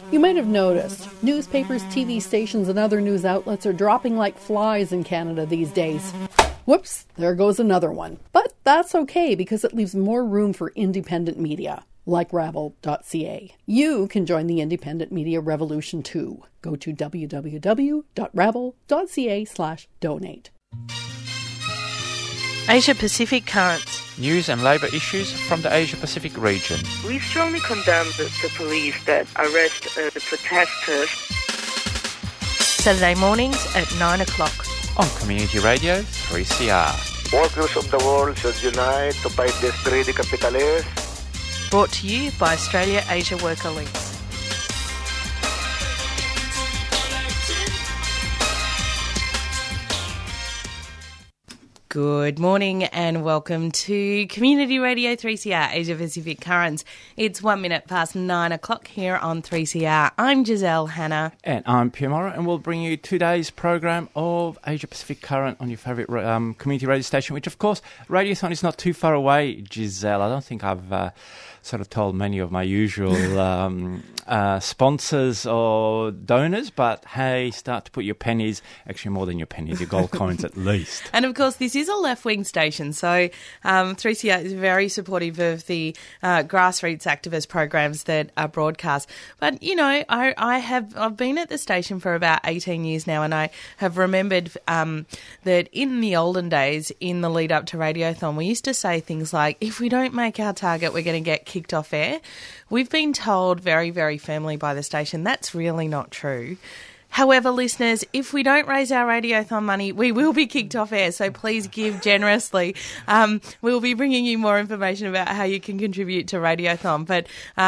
You might have noticed, newspapers, TV stations, and other news outlets are dropping like flies in Canada these days. Whoops, there goes another one. But that's okay because it leaves more room for independent media, like Rabble.ca. You can join the independent media revolution too. Go to www.rabble.ca/donate. Asia Pacific Currents. News and labour issues from the Asia Pacific region. We strongly condemn the police that arrest the protesters. Saturday mornings at 9 o'clock. On Community Radio 3CR. Workers of the world should unite to fight this greedy capitalists. Brought to you by Australia Asia Worker Links. Good morning and welcome to Community Radio 3CR Asia Pacific Currents. It's 1 minute past 9 o'clock here on 3CR. I'm Giselle Hanna. And I'm Pierre Morrow, and we'll bring you today's program of Asia Pacific Current on your favourite community radio station, which of course, Radiothon is not too far away, Giselle. I don't think I've sort of told many of my usual sponsors or donors, but hey, start to put your pennies, actually more than your pennies, your gold coins at least. And of course, this is a left-wing station, so 3CR is very supportive of the grassroots activist programs that are broadcast. But, you know, I've been at the station for about 18 years now, and I have remembered that in the olden days, in the lead up to Radiothon, we used to say things like, if we don't make our target, we're going to get kicked off air. We've been told very, very firmly by the station that's really not true. However, listeners, if we don't raise our Radiothon money, we will be kicked off air, so please give generously. We'll be bringing you more information about how you can contribute to Radiothon, but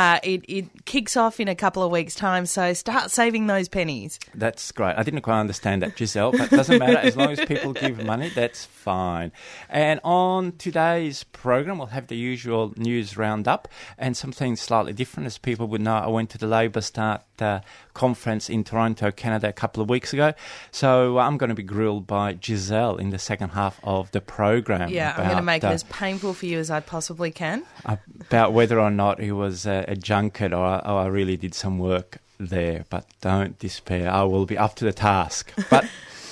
it kicks off in a couple of weeks' time, so start saving those pennies. That's great. I didn't quite understand that, Giselle, but it doesn't matter. As long as people give money, that's fine. And on today's program, we'll have the usual news roundup and something slightly different. As people would know, I went to the Labour Start conference in Toronto, Canada, a couple of weeks ago. So I'm going to be grilled by Giselle in the second half of the program. Yeah, I'm going to make it as painful for you as I possibly can. About whether or not it was a junket or I really did some work there. But don't despair. I will be up to the task. But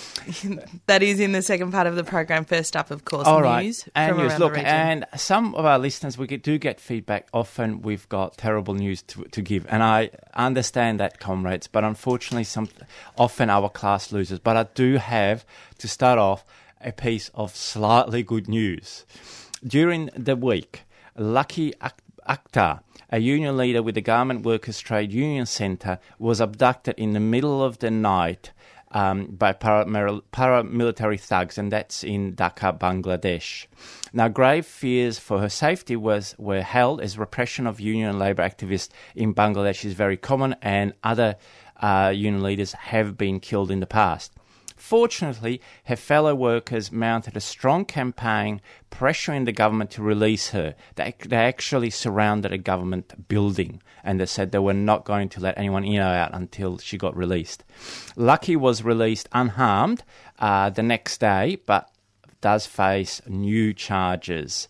that is in the second part of the program. First up, of course, all news right. from around the region. And some of our listeners, we do get feedback. Often we've got terrible news to give. And I understand that, comrades, but unfortunately often our class loses. But I do have, to start off, a piece of slightly good news. During the week, Lucky Akhtar, a union leader with the Garment Workers Trade Union Centre, was abducted in the middle of the night by paramilitary thugs, and that's in Dhaka, Bangladesh. Now, grave fears for her safety were held as repression of union and labour activists in Bangladesh is very common, and other union leaders have been killed in the past. Fortunately, her fellow workers mounted a strong campaign pressuring the government to release her. They actually surrounded a government building, and they said they were not going to let anyone in or out until she got released. Lucky was released unharmed the next day, but does face new charges.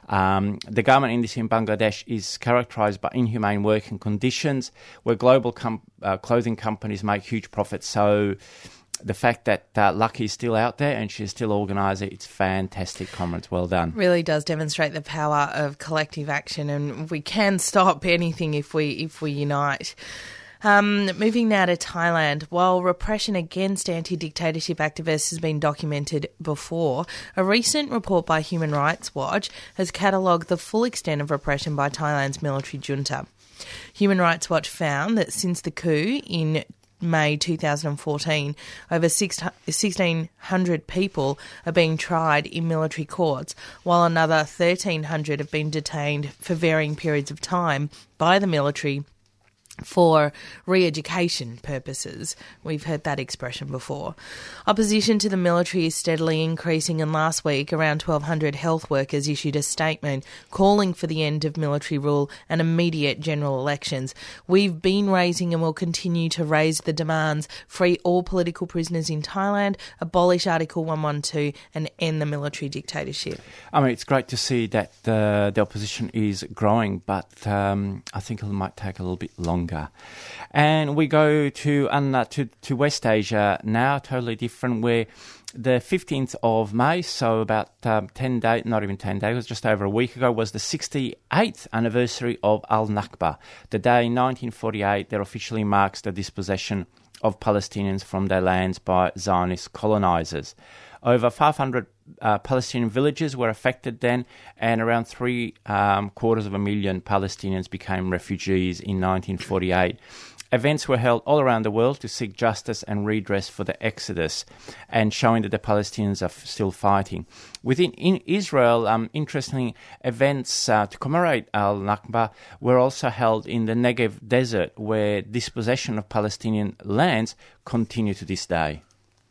The garment industry in Bangladesh is characterised by inhumane working conditions where global clothing companies make huge profits. So the fact that Lucky is still out there and she's still organiser, it's fantastic, comrades. Well done. Really does demonstrate the power of collective action, and we can stop anything if we unite. Moving now to Thailand. While repression against anti-dictatorship activists has been documented before, a recent report by Human Rights Watch has catalogued the full extent of repression by Thailand's military junta. Human Rights Watch found that since the coup in May 2014, over 1,600 people are being tried in military courts, while another 1,300 have been detained for varying periods of time by the military for re-education purposes. We've heard that expression before. Opposition to the military is steadily increasing, and last week around 1,200 health workers issued a statement calling for the end of military rule and immediate general elections. We've been raising and will continue to raise the demands: free all political prisoners in Thailand, abolish Article 112 and end the military dictatorship. I mean, it's great to see that the opposition is growing, but I think it might take a little bit longer Rohingya. And we go to West Asia now, totally different, where the 15th of May, so about 10 days, not even 10 days, it was just over a week ago, was the 68th anniversary of Al-Nakba. The day in 1948 that officially marks the dispossession of Palestinians from their lands by Zionist colonisers. Over 500 Palestinian villages were affected then, and around 750,000 Palestinians became refugees in 1948. Events were held all around the world to seek justice and redress for the exodus, and showing that the Palestinians are still fighting. In Israel, interestingly, events to commemorate Al-Nakba were also held in the Negev desert, where dispossession of Palestinian lands continue to this day.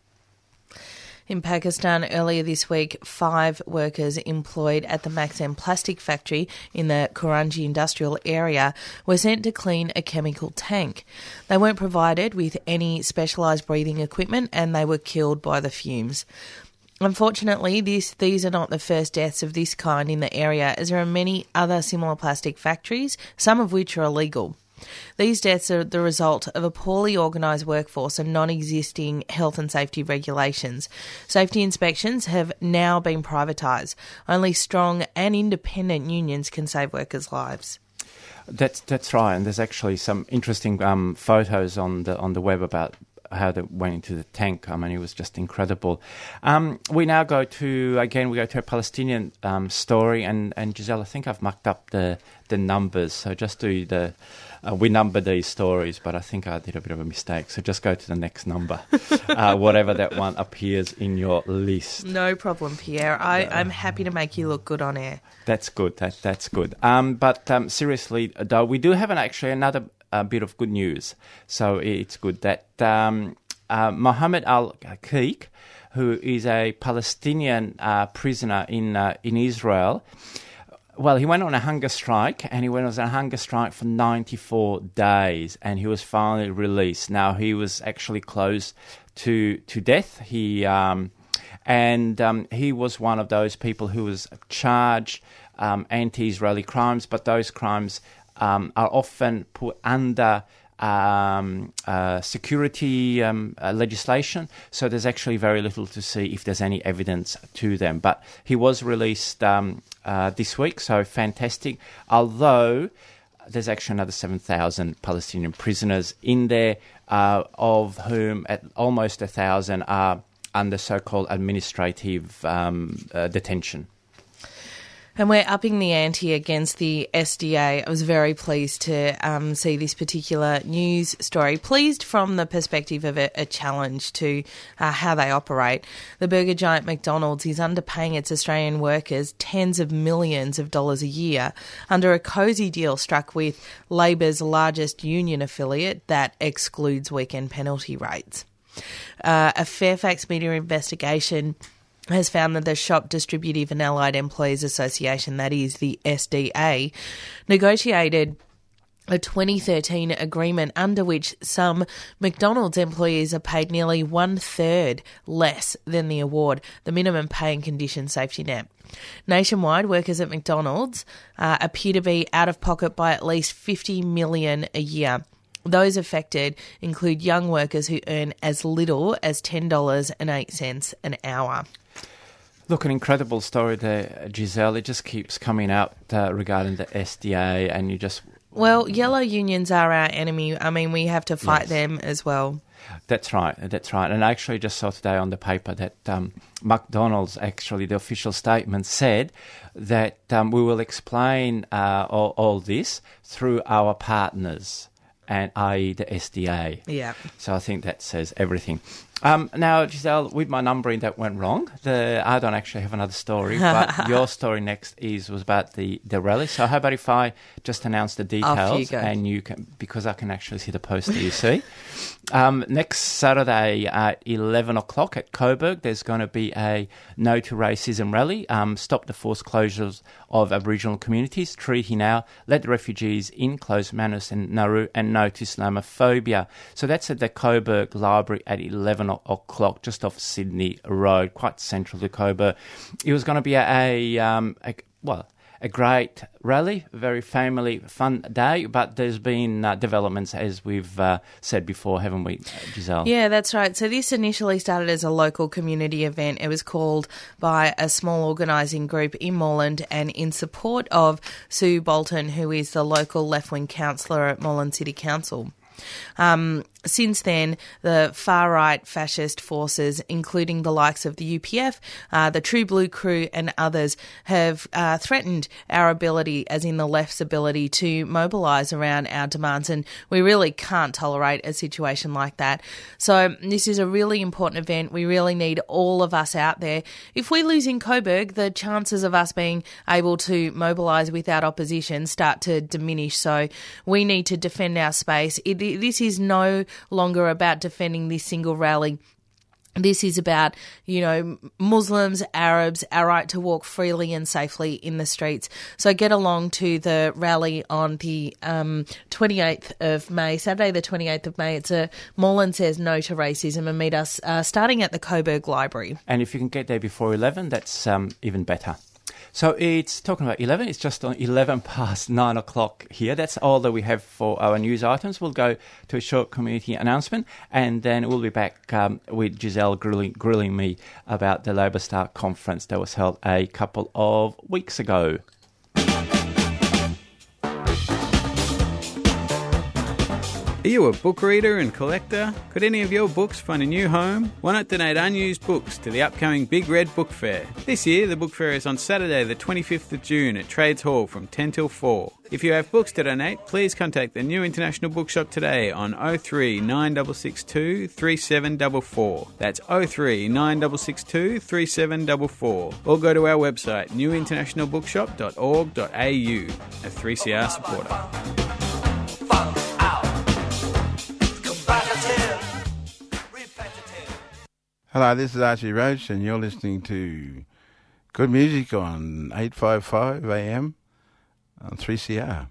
In Pakistan, earlier this week, 5 workers employed at the Maxam plastic factory in the Karachi industrial area were sent to clean a chemical tank. They weren't provided with any specialised breathing equipment and they were killed by the fumes. Unfortunately, these are not the first deaths of this kind in the area, as there are many other similar plastic factories, some of which are illegal. These deaths are the result of a poorly organised workforce and non-existing health and safety regulations. Safety inspections have now been privatised. Only strong and independent unions can save workers' lives. That's right, and there's actually some interesting photos on the web about how they went into the tank. I mean, it was just incredible. We now go to a Palestinian story, and Giselle, I think I've mucked up the numbers, so just do the... we number these stories, but I think I did a bit of a mistake. So just go to the next number, whatever that one appears in your list. No problem, Pierre. I'm happy to make you look good on air. That's good. That's good. But seriously, though, we do have another bit of good news. So it's good that Mohammed Al-Qiq, who is a Palestinian prisoner in Israel. Well, he went on a hunger strike, and he went on a hunger strike for 94 days, and he was finally released. Now, he was actually close to death. He was one of those people who was charged anti-Israeli crimes, but those crimes are often put under security legislation, so there's actually very little to see if there's any evidence to them. But he was released this week, so fantastic. Although there's actually another 7,000 Palestinian prisoners in there, of whom almost 1,000 are under so-called administrative detention. And we're upping the ante against the SDA. I was very pleased to see this particular news story. Pleased from the perspective of a challenge to how they operate. The burger giant McDonald's is underpaying its Australian workers tens of millions of dollars a year under a cosy deal struck with Labor's largest union affiliate that excludes weekend penalty rates. A Fairfax media investigation has found that the Shop Distributive and Allied Employees Association, that is the SDA, negotiated a 2013 agreement under which some McDonald's employees are paid nearly 1/3 less than the award, the minimum pay and condition safety net. Nationwide, workers at McDonald's appear to be out of pocket by at least $50 million a year. Those affected include young workers who earn as little as $10.08 an hour. Look, an incredible story there, Giselle. It just keeps coming out regarding the SDA, and you just... Well, yellow unions are our enemy. I mean, we have to fight them as well. That's right. And I actually just saw today on the paper that McDonald's, actually, the official statement said that we will explain all this through our partners, and i.e. the SDA. Yeah. So I think that says everything. Now, Giselle, with my numbering, that went wrong. I don't actually have another story, but your story next was about the rally. So how about if I just announce the details, and you can, because I can actually see the poster you see. Next Saturday at 11 o'clock at Coburg, there's going to be a No to Racism rally. Stop the forced closures of Aboriginal communities. Treaty now. Let the refugees in. Close Manus and Nauru, and No to Islamophobia. So that's at the Coburg Library at 11 o'clock, just off Sydney Road, quite central to Coburg. It was going to be a a great rally, very family, fun day, but there's been developments, as we've said before, haven't we, Giselle? Yeah, that's right. So this initially started as a local community event. It was called by a small organising group in Moreland and in support of Sue Bolton, who is the local left-wing councillor at Moreland City Council. Since then, the far-right fascist forces, including the likes of the UPF, the True Blue Crew and others, have threatened our ability, as in the left's ability, to mobilise around our demands, and we really can't tolerate a situation like that. So this is a really important event. We really need all of us out there. If we lose in Coburg, the chances of us being able to mobilise without opposition start to diminish, so we need to defend our space. This is no longer about defending this single rally. This is about, Muslims, Arabs, our right to walk freely and safely in the streets. So get along to the rally on the 28th of May, Saturday the 28th of May. It's a Moreland Says No to Racism, and meet us starting at the Coburg Library. And if you can get there before 11, that's even better. So it's talking about 11. It's just on 11 past 9 o'clock here. That's all that we have for our news items. We'll go to a short community announcement, and then we'll be back with Giselle grilling me about the Labor Start conference that was held a couple of weeks ago. Are you a book reader and collector? Could any of your books find a new home? Why not donate unused books to the upcoming Big Red Book Fair? This year, the book fair is on Saturday the 25th of June at Trades Hall from 10 till 4. If you have books to donate, please contact the New International Bookshop today on 03 9662 3744. That's 03 9662 3744. Or go to our website newinternationalbookshop.org.au. A 3CR supporter. Hello, this is Archie Roach, and you're listening to good music on 855 AM on 3CR.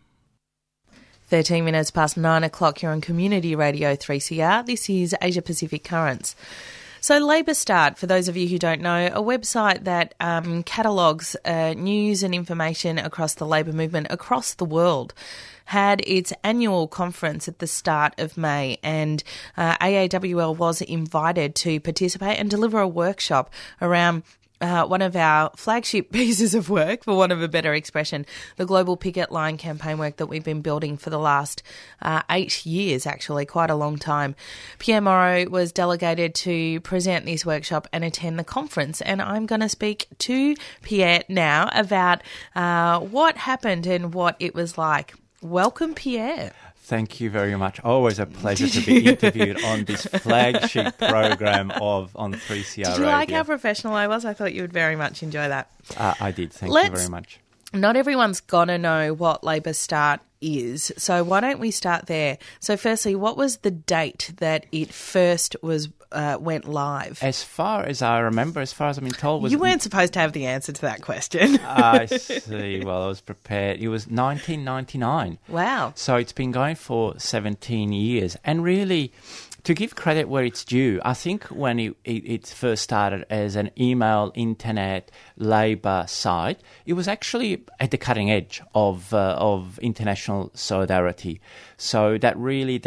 13 minutes past 9 o'clock, you're on Community Radio 3CR. This is Asia Pacific Currents. So Labor Start, for those of you who don't know, a website that catalogues news and information across the labour movement across the world, had its annual conference at the start of May, and AAWL was invited to participate and deliver a workshop around one of our flagship pieces of work, for want of a better expression, the Global Picket Line campaign work that we've been building for the last 8 years, actually, quite a long time. Pierre Moreau was delegated to present this workshop and attend the conference, and I'm going to speak to Pierre now about what happened and what it was like. Welcome, Pierre. Thank you very much. Always a pleasure to be interviewed on this flagship program on 3CR Radio. Did you like how professional I was? I thought you would very much enjoy that. I did. Thank you very much. Not everyone's going to know what Labor Start is, so why don't we start there? So firstly, what was the date that it first went live? As far as I remember, as far as I've been told... You weren't supposed to have the answer to that question. I see. Well, I was prepared. It was 1999. Wow. So it's been going for 17 years. And really, to give credit where it's due, I think when it first started as an email, internet, labour site, it was actually at the cutting edge of international solidarity. So that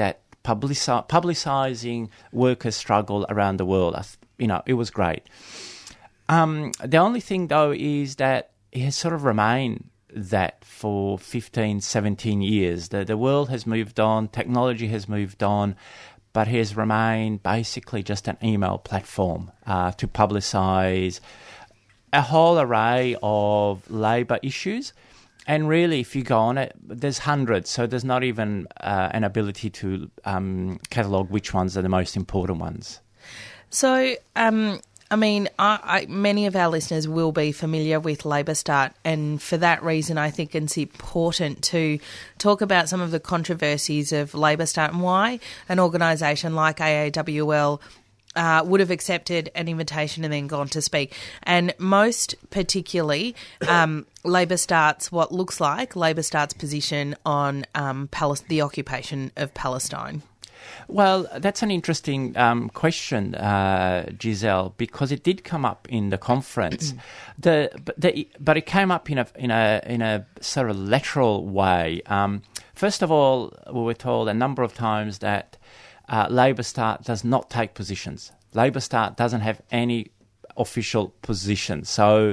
publicising workers' struggle around the world, it was great. The only thing, though, is that it has sort of remained that for 15, 17 years. The world has moved on, technology has moved on, but it has remained basically just an email platform to publicise a whole array of labour issues. And really, if you go on it, there's hundreds, so there's not even an ability to catalogue which ones are the most important ones. So, many of our listeners will be familiar with Labor Start, and for that reason, I think it's important to talk about some of the controversies of Labor Start and why an organisation like AAWL would have accepted an invitation and then gone to speak. And most particularly, Labor Start's what looks like Labor Start's position on the occupation of Palestine. Well, that's an interesting question, Giselle, because it did come up in the conference. But it came up in a sort of lateral way. First of all, we were told a number of times that Labor Start does not take positions. Labor Start doesn't have any official position. So,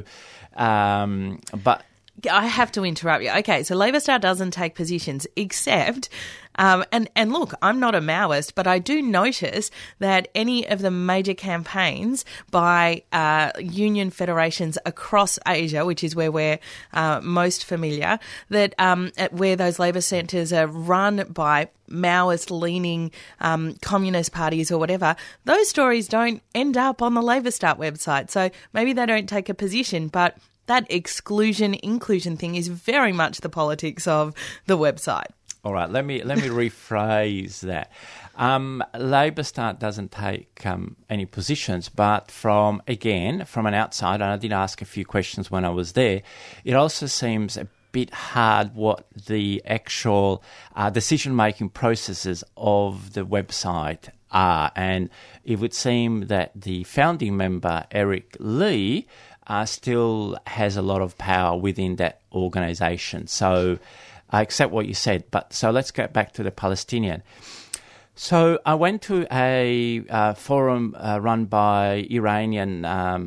but I have to interrupt you. Okay, so Labor Start doesn't take positions except, and look, I'm not a Maoist, but I do notice that any of the major campaigns by union federations across Asia, which is where we're most familiar, that where those Labor centres are run by Maoist-leaning communist parties or whatever, those stories don't end up on the Labor Start website. So maybe they don't take a position, but that exclusion-inclusion thing is very much the politics of the website. All right, let me rephrase that. Labor Start doesn't take any positions, but from an outside, and I did ask a few questions when I was there, it also seems a bit hard what the actual decision-making processes of the website are. And it would seem that the founding member, Eric Lee, still has a lot of power within that organisation. So I accept what you said, but so let's get back to the Palestinian. So I went to a forum run by Iranian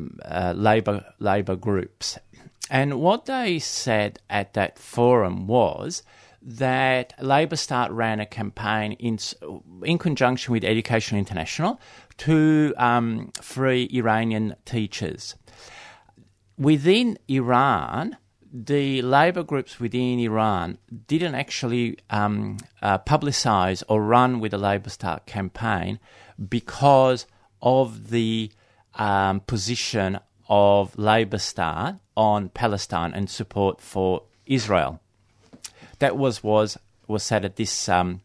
labour groups, and what they said at that forum was that Labor Start ran a campaign in conjunction with Education International to free Iranian teachers. Within Iran, the labour groups within Iran didn't actually publicise or run with the Labor Start campaign because of the position of Labor Start on Palestine and support for Israel. That was said at this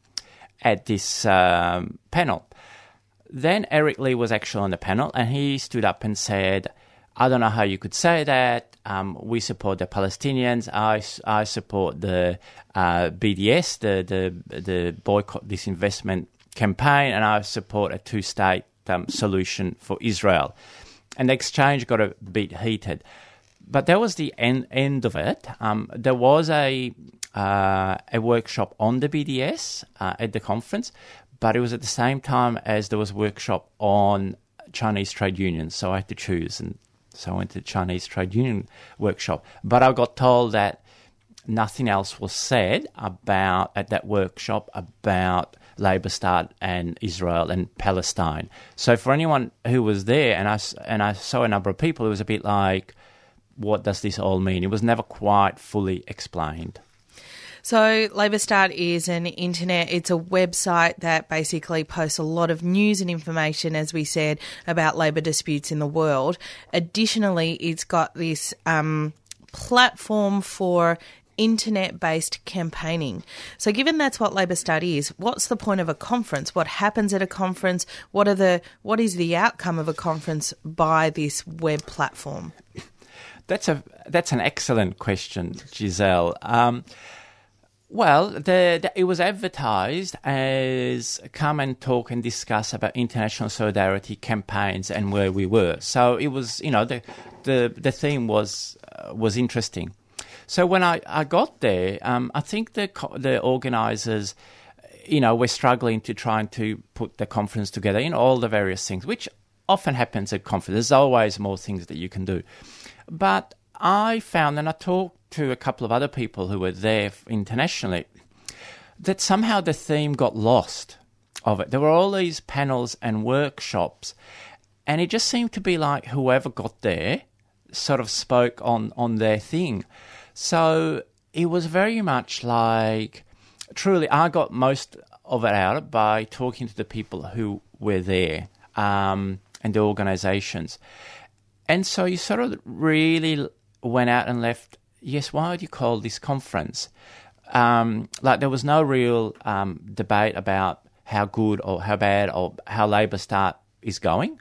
panel. Then Eric Lee was actually on the panel, and he stood up and said, I don't know how you could say that. We support the Palestinians. I support the BDS, the boycott disinvestment campaign, and I support a two-state solution for Israel. And the exchange got a bit heated. But that was the end of it. There was a workshop on the BDS at the conference, but it was at the same time as there was a workshop on Chinese trade unions, so I had to choose, and so I went to the Chinese trade union workshop. But I got told that nothing else was said at that workshop about Labor Start and Israel and Palestine. So for anyone who was there, and I saw a number of people, it was a bit like, what does this all mean? It was never quite fully explained. So Labor Start is it's a website that basically posts a lot of news and information, as we said, about labour disputes in the world. Additionally, it's got this platform for internet-based campaigning. So given that's what Labor Start is, what's the point of a conference? What happens at a conference? What is the outcome of a conference by this web platform? That's an excellent question, Giselle. Well, it was advertised as come and talk and discuss about international solidarity campaigns and where we were. So it was, the theme was interesting. So when I got there, I think the organisers, were struggling to trying to put the conference together, all the various things, which often happens at conferences. There's always more things that you can do. But I found, and I talked to a couple of other people who were there internationally, that somehow the theme got lost of it. There were all these panels and workshops, and it just seemed to be like whoever got there sort of spoke on their thing. So it was very much like, truly, I got most of it out by talking to the people who were there and the organisations. And so you sort of really went out and left, yes, why would you call this conference? There was no real debate about how good or how bad or how Labor Start is going,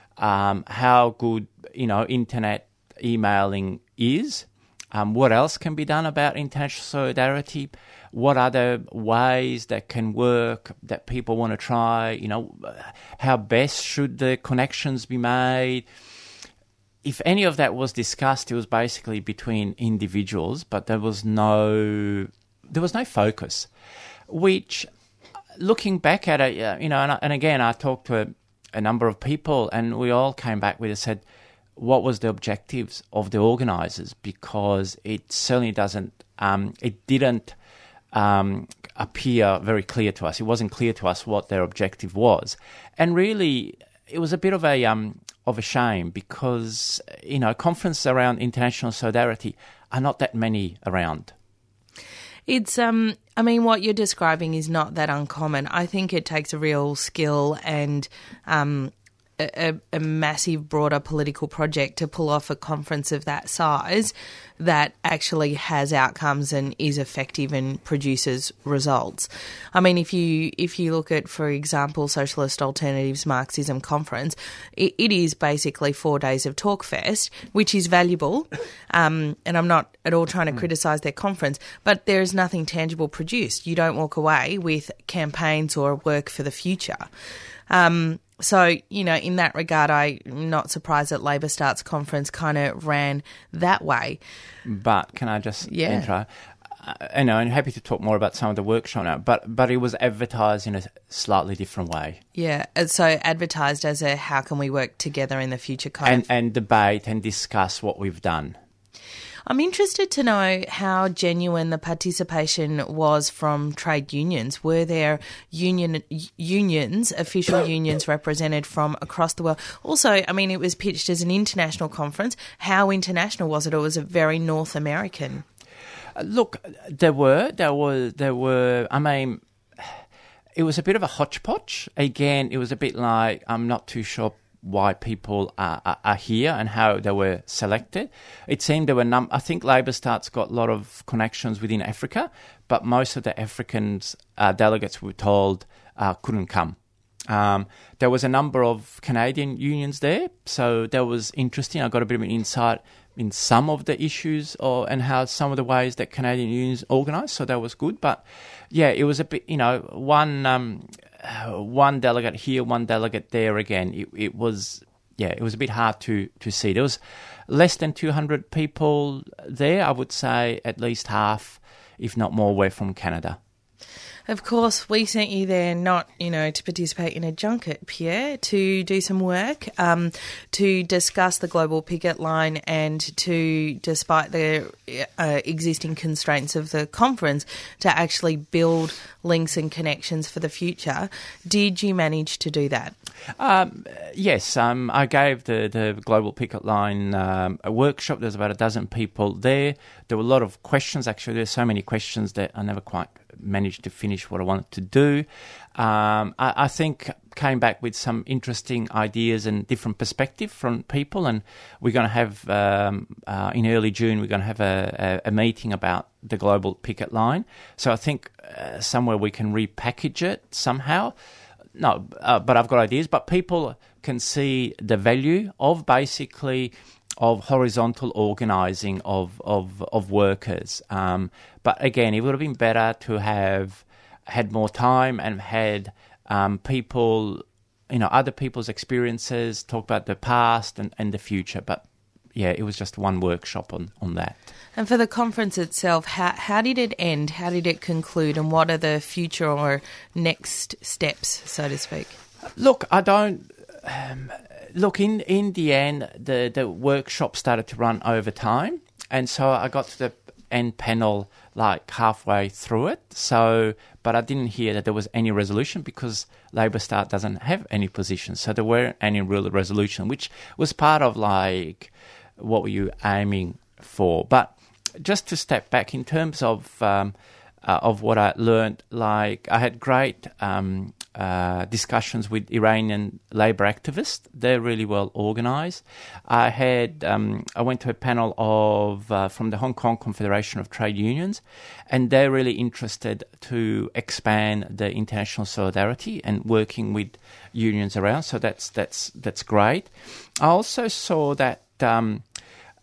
how good, internet emailing is, what else can be done about international solidarity, what other ways that can work that people want to try, how best should the connections be made. If any of that was discussed, it was basically between individuals, but there was no focus, which, looking back at it, and again, I talked to a number of people, and we all came back with and said, what was the objectives of the organisers? Because it certainly didn't appear very clear to us. It wasn't clear to us what their objective was, and really, it was a bit of a shame because conferences around international solidarity are not that many around. It's, what you're describing is not that uncommon. I think it takes a real skill and a massive, broader political project to pull off a conference of that size that actually has outcomes and is effective and produces results. If you look at, for example, Socialist Alternatives Marxism Conference, it is basically 4 days of talkfest, which is valuable, and I'm not at all trying to criticise their conference, but there is nothing tangible produced. You don't walk away with campaigns or work for the future. So, in that regard, I'm not surprised that Labor Start's conference kind of ran that way. But can I just intro? I'm happy to talk more about some of the workshop now, but it was advertised in a slightly different way. Yeah, so advertised as a how can we work together in the future and debate and discuss what we've done. I'm interested to know how genuine the participation was from trade unions. Were there unions, official unions represented from across the world? Also, it was pitched as an international conference. How international was it? Or was it very North American? Look, there were. It was a bit of a hodgepodge. Again, it was a bit like, I'm not too sure why people are here and how they were selected. It seemed there were I think Labor Start's got a lot of connections within Africa, but most of the Africans delegates were told couldn't come. There was a number of Canadian unions there, so that was interesting. I got a bit of an insight in some of the issues and how some of the ways that Canadian unions organise, so that was good. But yeah, it was a bit, one delegate here, one delegate there again. It was a bit hard to see. There was less than 200 people there. I would say at least half, if not more, were from Canada. Of course, we sent you there not, to participate in a junket, Pierre, to do some work, to discuss the global picket line and to, despite the existing constraints of the conference, to actually build links and connections for the future. Did you manage to do that? Yes, I gave the Global Picket Line a workshop. There's about a dozen people there. There were a lot of questions, actually. There's so many questions that I never quite managed to finish what I wanted to do. I think came back with some interesting ideas and different perspective from people, and we're going to have, in early June, we're going to have a meeting about the Global Picket Line. So I think somewhere we can repackage it somehow. No, but I've got ideas. But people can see the value of of horizontal organising of workers. But again, it would have been better to have had more time and had people, other people's experiences, talk about the past and the future. But yeah, it was just one workshop on that. And for the conference itself, how did it end? How did it conclude? And what are the future or next steps, so to speak? Look, I don't... Look, in the end, the workshop started to run over time. And so I got to the end panel like halfway through it. But I didn't hear that there was any resolution because Labor Start doesn't have any position. So there weren't any real resolution, which was part of like what were you aiming for. But just to step back in terms of what I learned, like I had great discussions with Iranian labour activists. They're really well organised. I went to a panel from the Hong Kong Confederation of Trade Unions, and they're really interested to expand the international solidarity and working with unions around. So that's great. I also saw that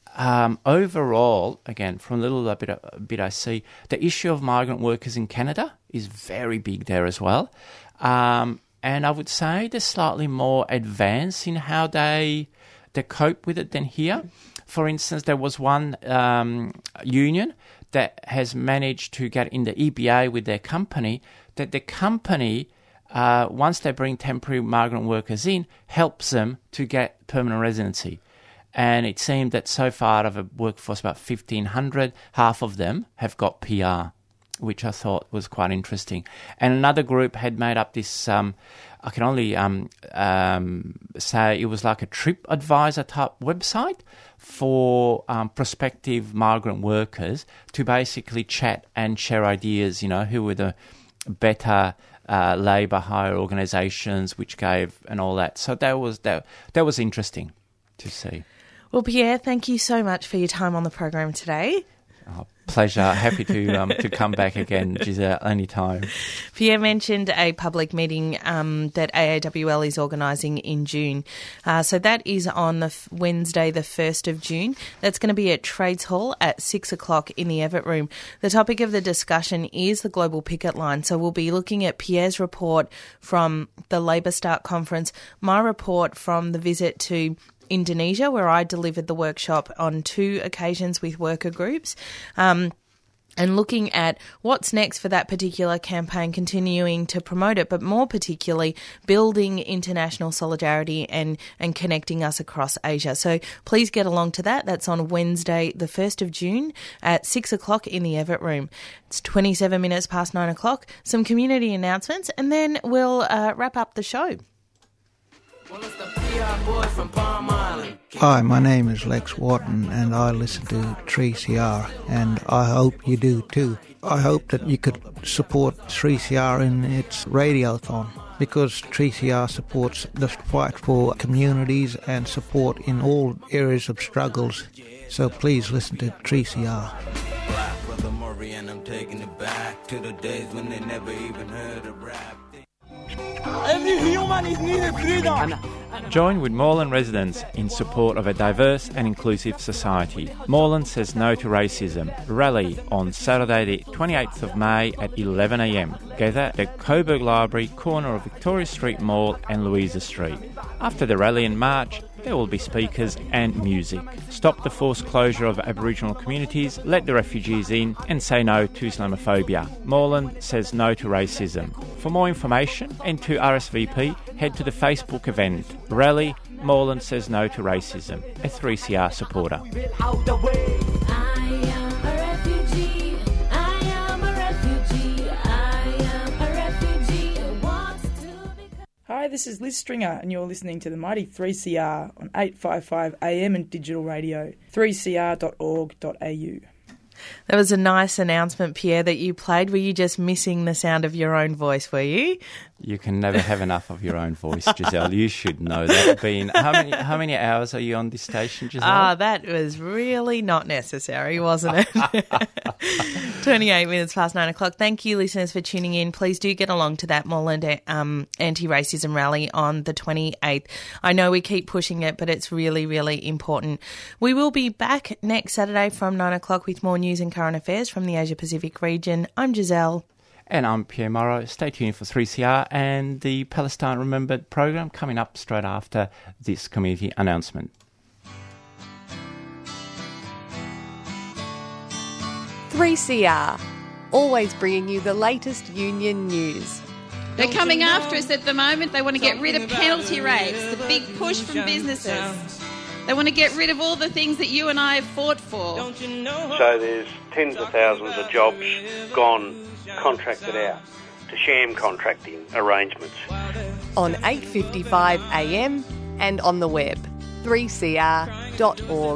overall, again, from a little bit I see, the issue of migrant workers in Canada is very big there as well. And I would say they're slightly more advanced in how they cope with it than here. For instance, there was one union that has managed to get in the EBA with their company, that the company, once they bring temporary migrant workers in, helps them to get permanent residency. And it seemed that so far out of a workforce about 1,500, half of them have got PR, which I thought was quite interesting. And another group had made up this, I can only say it was like a TripAdvisor type website for prospective migrant workers to basically chat and share ideas, who were the better labour hire organisations, which gave and all that. So that was interesting to see. Well, Pierre, thank you so much for your time on the program today. Oh, pleasure. Happy to come back again, Giselle, anytime. Pierre mentioned a public meeting that AAWL is organising in June. So that is on the Wednesday, the 1st of June. That's going to be at Trades Hall at 6 o'clock in the Everett Room. The topic of the discussion is the Global Picket Line. So we'll be looking at Pierre's report from the Labour Start Conference, my report from the visit to Indonesia, where I delivered the workshop on 2 occasions with worker groups, and looking at what's next for that particular campaign, continuing to promote it, but more particularly building international solidarity and connecting us across Asia. So please get along to that. That's on Wednesday, the 1st of June at 6 o'clock in the Everett Room. It's 27 minutes past 9 o'clock. Some community announcements, and then we'll wrap up the show. Hi, my name is Lex Wharton and I listen to 3CR and I hope you do too. I hope that you could support 3CR in its radiothon because 3CR supports the fight for communities and support in all areas of struggles. So please listen to 3CR. I'm taking it back to the days when they never even heard of rap. Every human is needed freedom. Join with Moreland residents in support of a diverse and inclusive society. Moreland says no to racism. Rally on Saturday the 28th of May at 11 a.m. Gather at the Coburg Library, corner of Victoria Street Mall and Louisa Street. After the rally and march, there will be speakers and music. Stop the forced closure of Aboriginal communities, let the refugees in and say no to Islamophobia. Moreland says no to racism. For more information and to RSVP, head to the Facebook event. Rally, Moreland says no to racism. A 3CR supporter. Hi, this is Liz Stringer and you're listening to the mighty 3CR on 855 AM and digital radio, 3cr.org.au. That was a nice announcement, Pierre, that you played. Were you just missing the sound of your own voice, were you? You can never have enough of your own voice, Giselle. You should know that. How many hours are you on this station, Giselle? That was really not necessary, wasn't it? 28 minutes past 9 o'clock. Thank you, listeners, for tuning in. Please do get along to that Moreland anti-racism rally on the 28th. I know we keep pushing it, but it's really, really important. We will be back next Saturday from 9 o'clock with more news and current affairs from the Asia-Pacific region. I'm Giselle. And I'm Pierre Morrow. Stay tuned for 3CR and the Palestine Remembered program coming up straight after this community announcement. 3CR, always bringing you the latest union news. They're coming after us at the moment. They want to get rid of penalty rates, the big push from businesses. They want to get rid of all the things that you and I have fought for. So there's tens of thousands of jobs gone contracted out to sham contracting arrangements. On 8:55 AM and on the web, 3cr.org.au.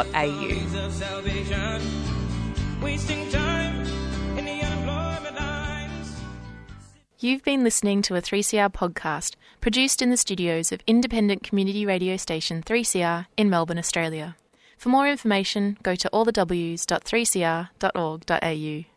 You've been listening to a 3CR podcast produced in the studios of independent community radio station 3CR in Melbourne, Australia. For more information, go to allthews.3cr.org.au.